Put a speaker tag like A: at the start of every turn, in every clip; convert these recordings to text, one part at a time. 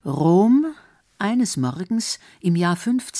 A: Rom, eines Morgens im Jahr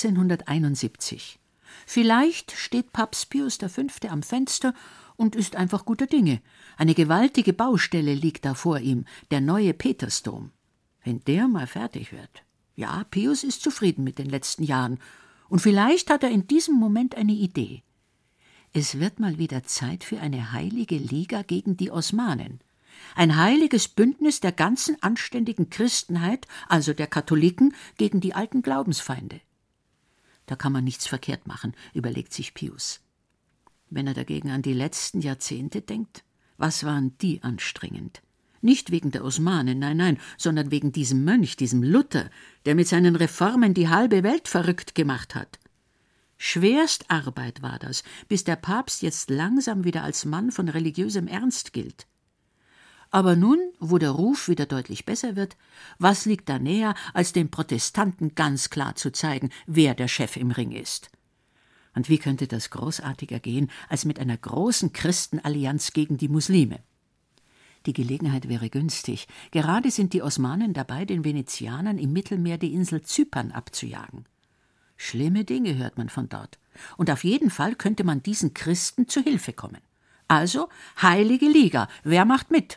A: 1571. Vielleicht steht Papst Pius V. am Fenster und ist einfach guter Dinge. Eine gewaltige Baustelle liegt da vor ihm, der neue Petersdom. Wenn der mal fertig wird. Ja, Pius ist zufrieden mit den letzten Jahren. Und vielleicht hat er in diesem Moment eine Idee. Es wird mal wieder Zeit für eine heilige Liga gegen die Osmanen. Ein heiliges Bündnis der ganzen anständigen Christenheit, also der Katholiken, gegen die alten Glaubensfeinde. Da kann man nichts verkehrt machen, überlegt sich Pius. Wenn er dagegen an die letzten Jahrzehnte denkt, was waren die anstrengend? Nicht wegen der Osmanen, nein, sondern wegen diesem Mönch, diesem Luther, der mit seinen Reformen die halbe Welt verrückt gemacht hat. Schwerst Arbeit war das, bis der Papst jetzt langsam wieder als Mann von religiösem Ernst gilt. Aber nun, wo der Ruf wieder deutlich besser wird, was liegt da näher, als den Protestanten ganz klar zu zeigen, wer der Chef im Ring ist? Und wie könnte das großartiger gehen, als mit einer großen Christenallianz gegen die Muslime? Die Gelegenheit wäre günstig. Gerade sind die Osmanen dabei, den Venezianern im Mittelmeer die Insel Zypern abzujagen. Schlimme Dinge hört man von dort. Und auf jeden Fall könnte man diesen Christen zu Hilfe kommen. Also, Heilige Liga, wer macht mit?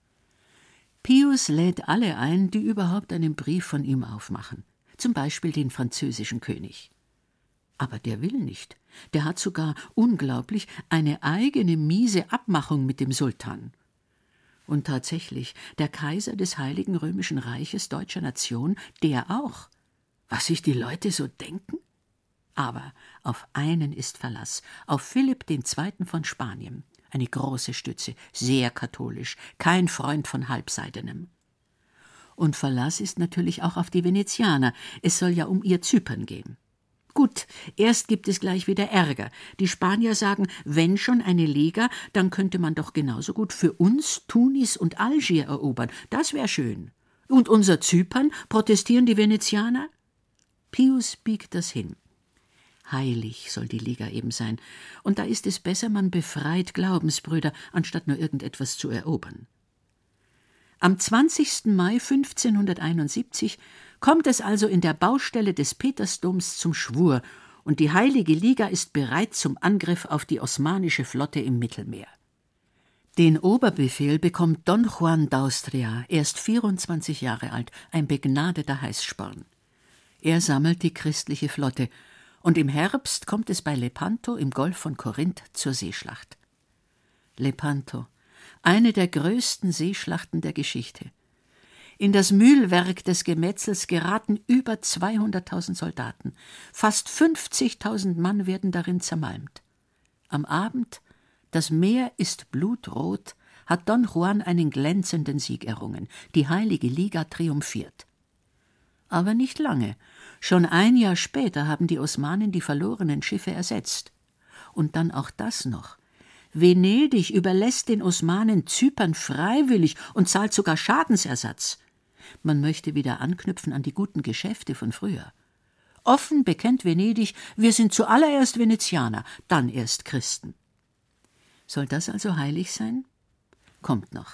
A: Pius lädt alle ein, die überhaupt einen Brief von ihm aufmachen. Zum Beispiel den französischen König. Aber der will nicht. Der hat sogar, unglaublich, eine eigene miese Abmachung mit dem Sultan. Und tatsächlich, der Kaiser des Heiligen Römischen Reiches deutscher Nation, der auch. Was sich die Leute so denken? Aber auf einen ist Verlass, auf Philipp II. Von Spanien. Eine große Stütze, sehr katholisch, kein Freund von Halbseidenem. Und Verlass ist natürlich auch auf die Venezianer. Es soll ja um ihr Zypern gehen. Gut, erst gibt es gleich wieder Ärger. Die Spanier sagen, wenn schon eine Liga, dann könnte man doch genauso gut für uns Tunis und Algier erobern. Das wäre schön. Und unser Zypern, protestieren die Venezianer? Pius biegt das hin. Heilig soll die Liga eben sein. Und da ist es besser, man befreit Glaubensbrüder, anstatt nur irgendetwas zu erobern. Am 20. Mai 1571 kommt es also in der Baustelle des Petersdoms zum Schwur und die Heilige Liga ist bereit zum Angriff auf die osmanische Flotte im Mittelmeer. Den Oberbefehl bekommt Don Juan d'Austria, erst 24 Jahre alt, ein begnadeter Heißsporn. Er sammelt die christliche Flotte und im Herbst kommt es bei Lepanto im Golf von Korinth zur Seeschlacht. Lepanto, eine der größten Seeschlachten der Geschichte. In das Mühlwerk des Gemetzels geraten über 200.000 Soldaten. Fast 50.000 Mann werden darin zermalmt. Am Abend, das Meer ist blutrot, hat Don Juan einen glänzenden Sieg errungen. Die Heilige Liga triumphiert. Aber nicht lange. Schon ein Jahr später haben die Osmanen die verlorenen Schiffe ersetzt. Und dann auch das noch. Venedig überlässt den Osmanen Zypern freiwillig und zahlt sogar Schadensersatz. Man möchte wieder anknüpfen an die guten Geschäfte von früher. Offen bekennt Venedig, wir sind zuallererst Venezianer, dann erst Christen. Soll das also heilig sein? Kommt noch.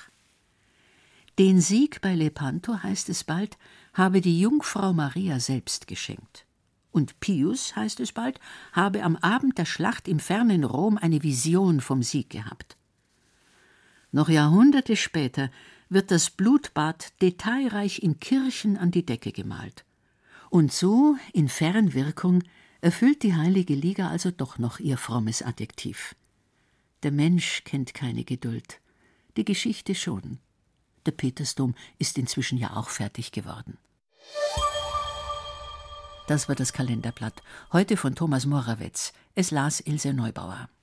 A: Den Sieg bei Lepanto, heißt es bald, habe die Jungfrau Maria selbst geschenkt. Und Pius, heißt es bald, habe am Abend der Schlacht im fernen Rom eine Vision vom Sieg gehabt. Noch Jahrhunderte später wird das Blutbad detailreich in Kirchen an die Decke gemalt. Und so, in Fernwirkung, erfüllt die Heilige Liga also doch noch ihr frommes Adjektiv. Der Mensch kennt keine Geduld, die Geschichte schon. Der Petersdom ist inzwischen ja auch fertig geworden. Das war das Kalenderblatt, heute von Thomas Morawetz. Es las Ilse Neubauer.